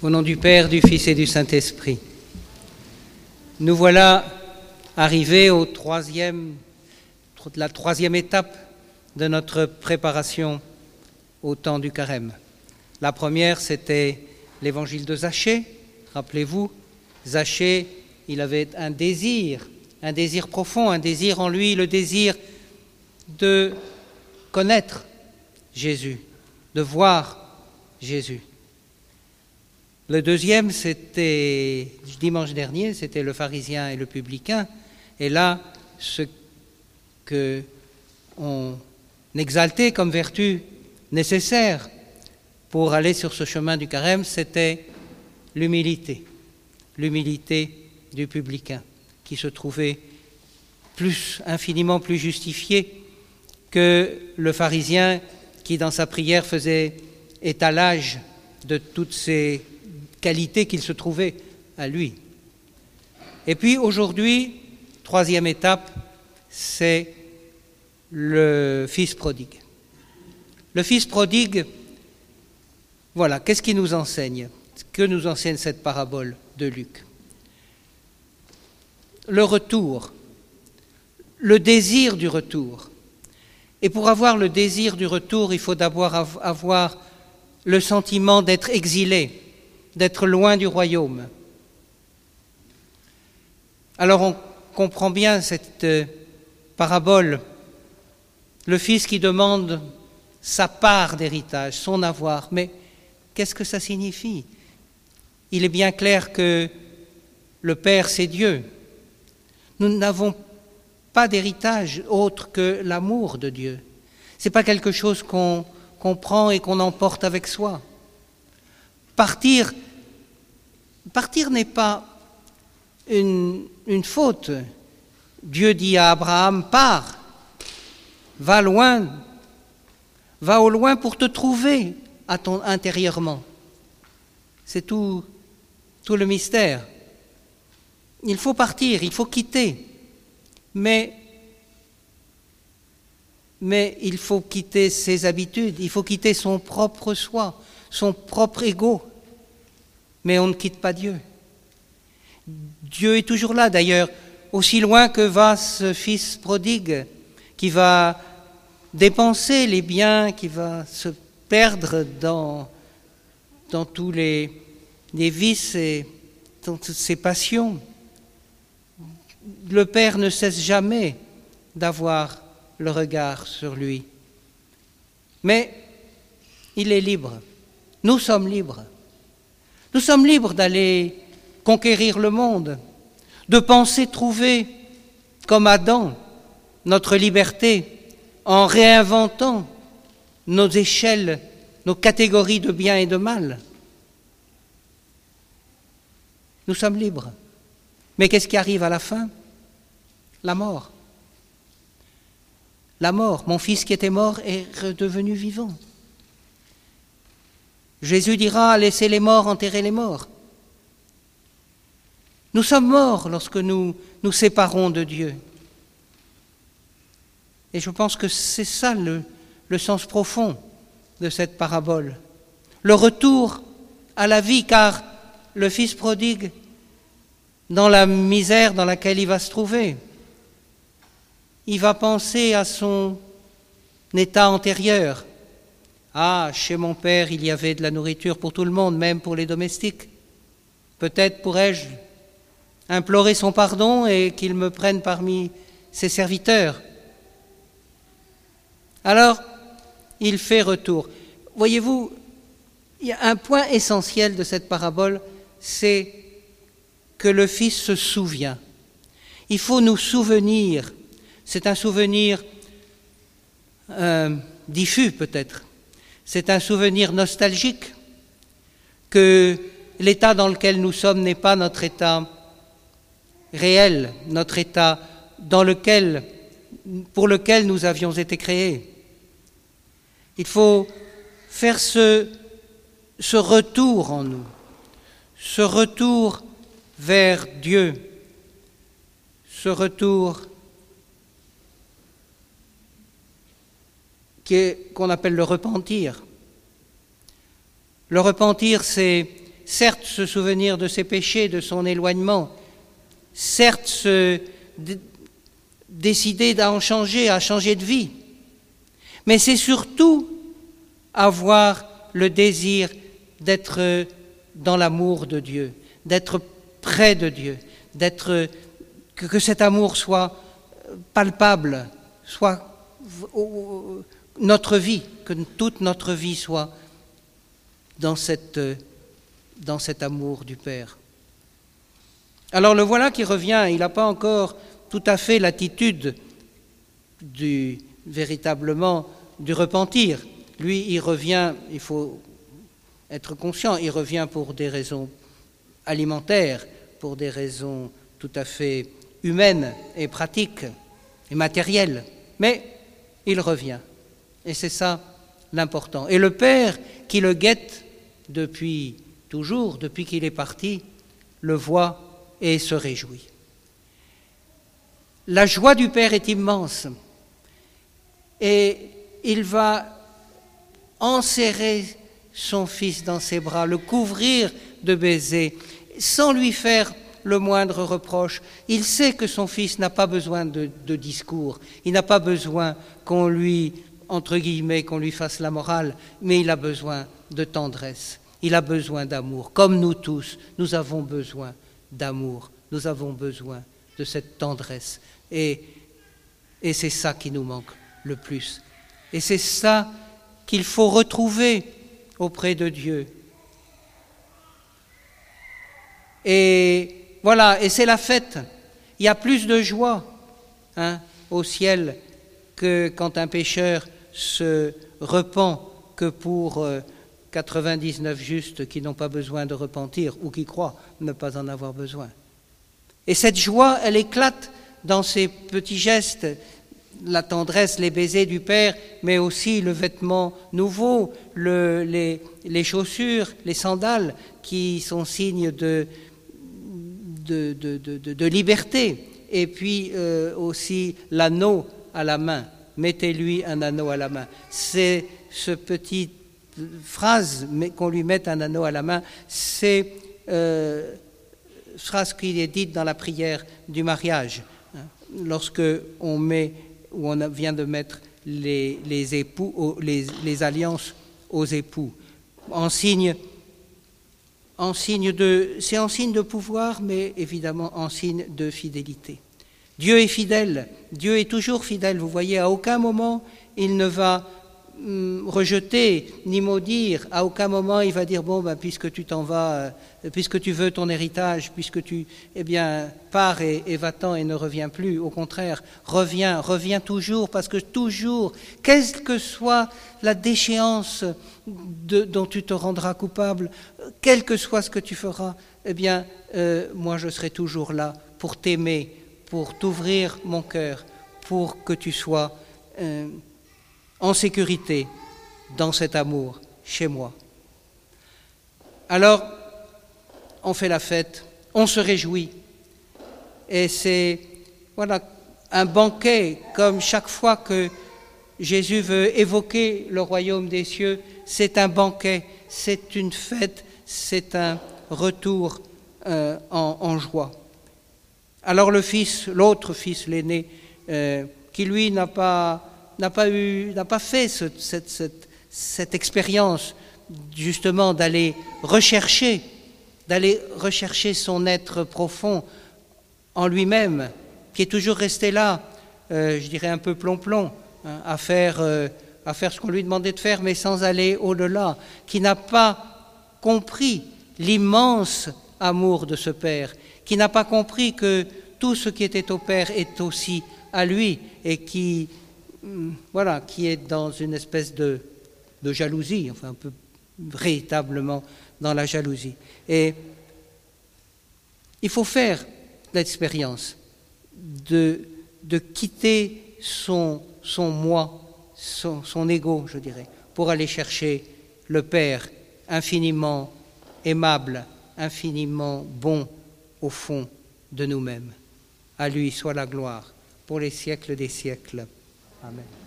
Au nom du Père, du Fils et du Saint-Esprit. Nous voilà arrivés à la troisième étape de notre préparation au temps du carême. La première, c'était l'évangile de Zachée. Rappelez-vous, Zachée, il avait un désir profond, un désir en lui, le désir de connaître Jésus, de voir Jésus. Le deuxième, c'était dimanche dernier, c'était le pharisien et le publicain. Et là, ce qu'on exaltait comme vertu nécessaire pour aller sur ce chemin du carême, c'était l'humilité du publicain, qui se trouvait infiniment plus justifié que le pharisien qui, dans sa prière, faisait étalage de toutes ces qualités qu'il se trouvait à lui. Et puis aujourd'hui, troisième étape, c'est le fils prodigue. Le fils prodigue, voilà, qu'est-ce qu'il nous enseigne? Que nous enseigne cette parabole de Luc? Le retour, le désir du retour. Et pour avoir le désir du retour, il faut d'abord avoir le sentiment d'être exilé, d'être loin du royaume. Alors on comprend bien cette parabole, le fils qui demande sa part d'héritage, son avoir. Mais qu'est-ce que ça signifie? Il est bien clair que le Père, c'est Dieu. Nous n'avons pas d'héritage autre que l'amour de Dieu. Ce n'est pas quelque chose qu'on prend et qu'on emporte avec soi. Partir n'est pas une faute. Dieu dit à Abraham, pars, va au loin pour te trouver intérieurement. C'est tout le mystère. Il faut partir, il faut quitter, mais il faut quitter ses habitudes, il faut quitter son propre soi, son propre ego. Mais on ne quitte pas Dieu. Dieu est toujours là, d'ailleurs, aussi loin que va ce fils prodigue, qui va dépenser les biens, qui va se perdre dans tous les vices et dans toutes ses passions. Le Père ne cesse jamais d'avoir le regard sur lui. Mais il est libre. Nous sommes libres. Nous sommes libres d'aller conquérir le monde, de penser trouver, comme Adam, notre liberté en réinventant nos échelles, nos catégories de bien et de mal. Nous sommes libres. Mais qu'est-ce qui arrive à la fin? La mort. La mort. Mon fils qui était mort est redevenu vivant. Jésus dira, laissez les morts enterrer les morts. Nous sommes morts lorsque nous nous séparons de Dieu. Et je pense que c'est ça le sens profond de cette parabole. Le retour à la vie, car le fils prodigue, dans la misère dans laquelle il va se trouver, il va penser à son état antérieur. Ah, chez mon père, il y avait de la nourriture pour tout le monde, même pour les domestiques. Peut-être pourrais-je implorer son pardon et qu'il me prenne parmi ses serviteurs. Alors, il fait retour. Voyez-vous, il y a un point essentiel de cette parabole, c'est que le Fils se souvient. Il faut nous souvenir. C'est un souvenir diffus peut-être. C'est un souvenir nostalgique que l'état dans lequel nous sommes n'est pas notre état réel, notre état pour lequel nous avions été créés. Il faut faire ce retour en nous, ce retour vers Dieu, ce retour qu'on appelle le repentir. Le repentir, c'est certes se souvenir de ses péchés, de son éloignement, certes décider à changer de vie, mais c'est surtout avoir le désir d'être dans l'amour de Dieu, d'être près de Dieu, que cet amour soit palpable, soit notre vie, que toute notre vie soit dans cet amour du Père. Alors le voilà qui revient, il n'a pas encore tout à fait l'attitude véritablement du repentir. Lui, il revient, il faut être conscient, il revient pour des raisons alimentaires, pour des raisons tout à fait humaines et pratiques et matérielles, mais il revient. Et c'est ça l'important. Et le Père qui le guette depuis toujours, depuis qu'il est parti, le voit et se réjouit. La joie du Père est immense et il va enserrer son Fils dans ses bras, le couvrir de baisers, sans lui faire le moindre reproche. Il sait que son Fils n'a pas besoin de discours, il n'a pas besoin qu'on lui, entre guillemets, qu'on lui fasse la morale, mais il a besoin de tendresse, il a besoin d'amour. Comme nous tous, nous avons besoin d'amour, nous avons besoin de cette tendresse. Et c'est ça qui nous manque le plus. Et c'est ça qu'il faut retrouver auprès de Dieu. Et voilà, et c'est la fête. Il y a plus de joie au ciel que quand un pécheur se repent que pour 99 justes qui n'ont pas besoin de repentir ou qui croient ne pas en avoir besoin. Et cette joie, elle éclate dans ces petits gestes, la tendresse, les baisers du Père, mais aussi le vêtement nouveau, les chaussures, les sandales qui sont signes de liberté, et puis aussi l'anneau à la main. Mettez-lui un anneau à la main. C'est ce petit phrase, qu'on lui mette un anneau à la main, c'est phrase qui est dite dans la prière du mariage, lorsque on met, ou on vient de mettre les époux, les alliances aux époux, c'est en signe de pouvoir, mais évidemment en signe de fidélité. Dieu est fidèle, Dieu est toujours fidèle. Vous voyez, à aucun moment il ne va rejeter ni maudire, à aucun moment il va dire puisque tu t'en vas, puisque tu veux ton héritage, puisque tu pars et va-t'en et ne reviens plus. Au contraire, reviens toujours, parce que toujours, quelle que soit la déchéance dont tu te rendras coupable, quel que soit ce que tu feras, moi je serai toujours là pour t'aimer, pour t'ouvrir mon cœur, pour que tu sois en sécurité dans cet amour chez moi. Alors, on fait la fête, on se réjouit, et c'est un banquet, comme chaque fois que Jésus veut évoquer le royaume des cieux, c'est un banquet, c'est une fête, c'est un retour en joie. Alors l'autre fils, l'aîné, qui lui n'a pas fait cette expérience justement d'aller rechercher son être profond en lui-même, qui est toujours resté là, je dirais un peu plomb-plomb, à faire ce qu'on lui demandait de faire, mais sans aller au-delà, qui n'a pas compris l'immense amour de ce Père, qui n'a pas compris que tout ce qui était au Père est aussi à lui, et qui est dans une espèce de jalousie, enfin un peu véritablement dans la jalousie. Et il faut faire l'expérience de quitter son moi, son ego, je dirais, pour aller chercher le Père infiniment aimable, infiniment bon au fond de nous-mêmes. À lui soit la gloire pour les siècles des siècles. Amen.